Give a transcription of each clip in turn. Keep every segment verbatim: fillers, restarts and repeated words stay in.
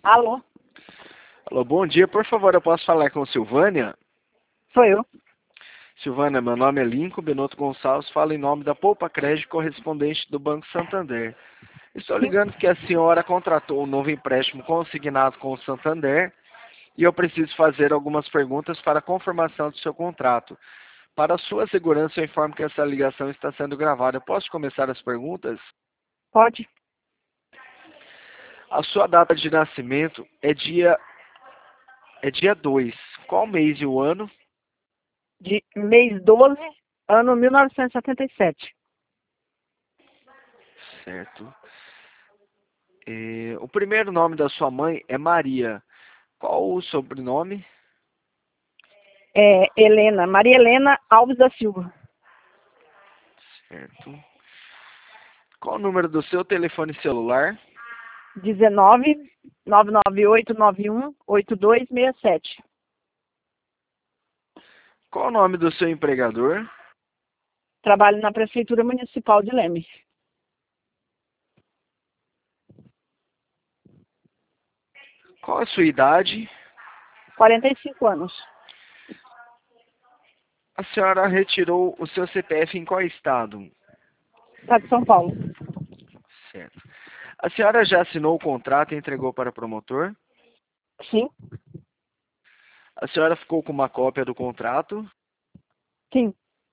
Alô? Alô, bom dia. Por favor, eu posso falar com Silvânia? Sou eu. Silvânia, meu nome é Lincoln Benoto Gonçalves, falo em nome da Poupa Crédito correspondente do Banco Santander. Estou Sim. ligando porque a senhora contratou um novo empréstimo consignado com o Santander e eu preciso fazer algumas perguntas para a confirmação do seu contrato. Para sua segurança, eu informo que essa ligação está sendo gravada. Eu posso começar as perguntas? Pode? A sua data de nascimento é dia é dia dois. Qual mês e o ano? De mês doze, ano mil novecentos e setenta e sete. Certo. É, o primeiro nome da sua mãe é Maria. Qual o sobrenome? É Helena, Maria Helena Alves da Silva. Certo. Qual o número do seu telefone celular? dezenove, nove nove oito nove um, oito dois seis sete. Qual o nome do seu empregador? Trabalho na Prefeitura Municipal de Leme. Qual a sua idade? quarenta e cinco anos. A senhora retirou o seu C P F em qual estado? Estado de São Paulo. Certo. A senhora já assinou o contrato e entregou para o promotor? Sim. A senhora ficou com uma cópia do contrato? Sim.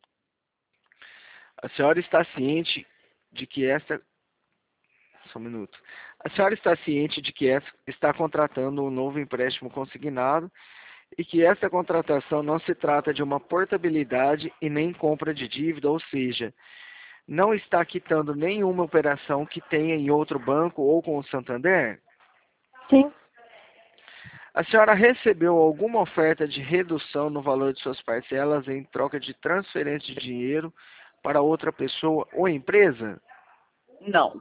A senhora está ciente de que esta... Só um minuto. A senhora está ciente de que esta está contratando um novo empréstimo consignado e que essa contratação não se trata de uma portabilidade e nem compra de dívida, ou seja, não está quitando nenhuma operação que tenha em outro banco ou com o Santander? Sim. A senhora recebeu alguma oferta de redução no valor de suas parcelas em troca de transferência de dinheiro para outra pessoa ou empresa? Não.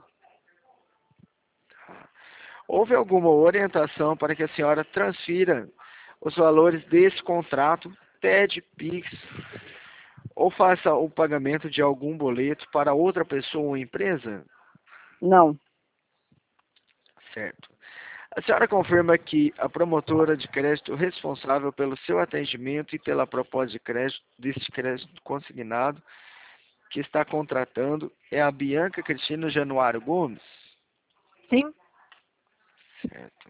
Houve alguma orientação para que a senhora transfira os valores desse contrato, T E D, Pix, ou faça o pagamento de algum boleto para outra pessoa ou empresa? Não. Certo. A senhora confirma que a promotora de crédito responsável pelo seu atendimento e pela proposta de crédito deste crédito consignado que está contratando é a Bianca Cristina Januário Gomes? Sim. Certo.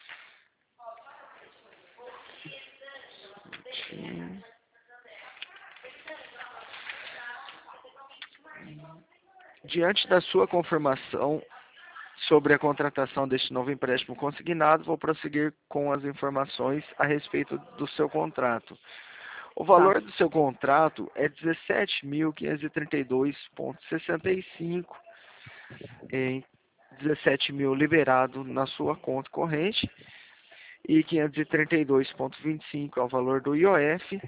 Sim. Diante da sua confirmação sobre a contratação deste novo empréstimo consignado, vou prosseguir com as informações a respeito do seu contrato. O Tá. valor do seu contrato é dezessete mil quinhentos e trinta e dois vírgula sessenta e cinco, em dezessete mil liberado na sua conta corrente e quinhentos e trinta e dois vírgula vinte e cinco é o valor do I O F.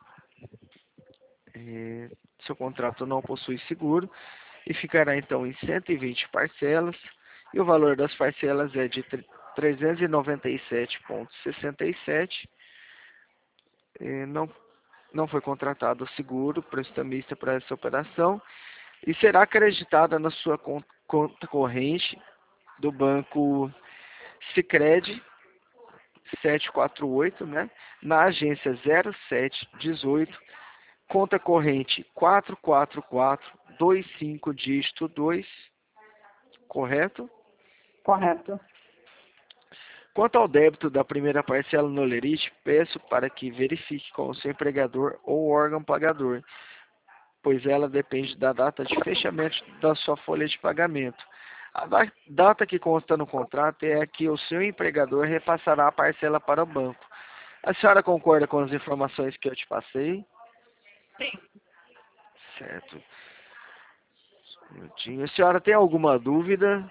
É, seu contrato não possui seguro e ficará então em cento e vinte parcelas e o valor das parcelas é de trezentos e noventa e sete vírgula sessenta e sete. É, não não foi contratado o seguro prestamista para essa operação e será acreditada na sua con- conta corrente do banco Sicredi setecentos e quarenta e oito, né? Na agência zero sete dezoito, conta corrente quatro quatro quatro dois cinco dígito dois, correto? Correto. Quanto ao débito da primeira parcela no lerite, peço para que verifique com o seu empregador ou órgão pagador, pois ela depende da data de fechamento da sua folha de pagamento. A da- data que consta no contrato é a que o seu empregador repassará a parcela para o banco. A senhora concorda com as informações que eu te passei? Sim. Certo. Um minutinho. A senhora tem alguma dúvida?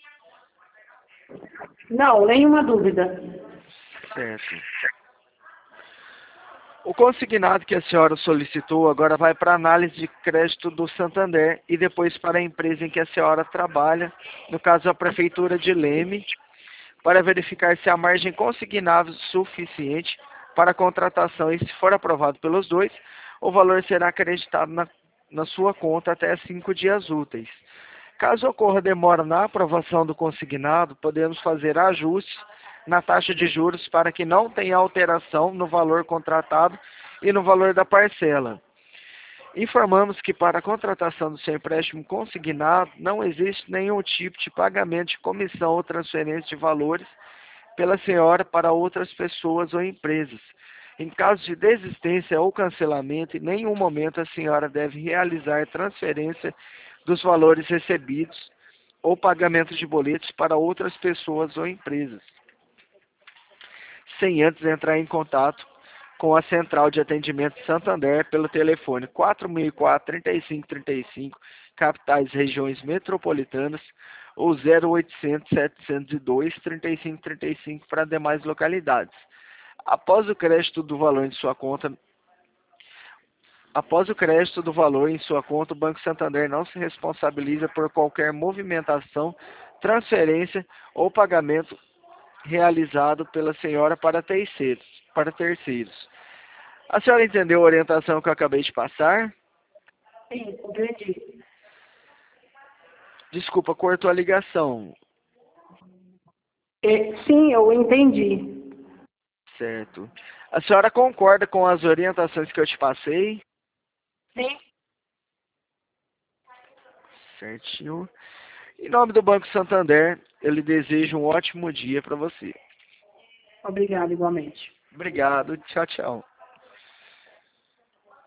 Não, nenhuma dúvida. Certo. O consignado que a senhora solicitou agora vai para a análise de crédito do Santander e depois para a empresa em que a senhora trabalha, no caso a Prefeitura de Leme, para verificar se a margem consignável é suficiente para a contratação e, se for aprovado pelos dois, o valor será acreditado na, na sua conta até cinco dias úteis. Caso ocorra demora na aprovação do consignado, podemos fazer ajustes na taxa de juros para que não tenha alteração no valor contratado e no valor da parcela. Informamos que para a contratação do seu empréstimo consignado não existe nenhum tipo de pagamento de comissão ou transferência de valores pela senhora para outras pessoas ou empresas. Em caso de desistência ou cancelamento, em nenhum momento a senhora deve realizar transferência dos valores recebidos ou pagamento de boletos para outras pessoas ou empresas, sem antes entrar em contato com a Central de Atendimento Santander pelo telefone quatro mil e quatro, trinta e cinco trinta e cinco, capitais regiões metropolitanas, ou zero oitocentos, setecentos e dois, trinta e cinco trinta e cinco para demais localidades. Após o crédito do valor em sua conta, após o crédito do valor em sua conta, o Banco Santander não se responsabiliza por qualquer movimentação, transferência ou pagamento realizado pela senhora para terceiros. Para terceiros. A senhora entendeu a orientação que eu acabei de passar? Sim, compreendi. Desculpa, cortou a ligação. É, sim, eu entendi. Certo. A senhora concorda com as orientações que eu te passei? Sim. Certinho. Em nome do Banco Santander, eu lhe desejo um ótimo dia para você. Obrigado, igualmente. Obrigado. Tchau, tchau.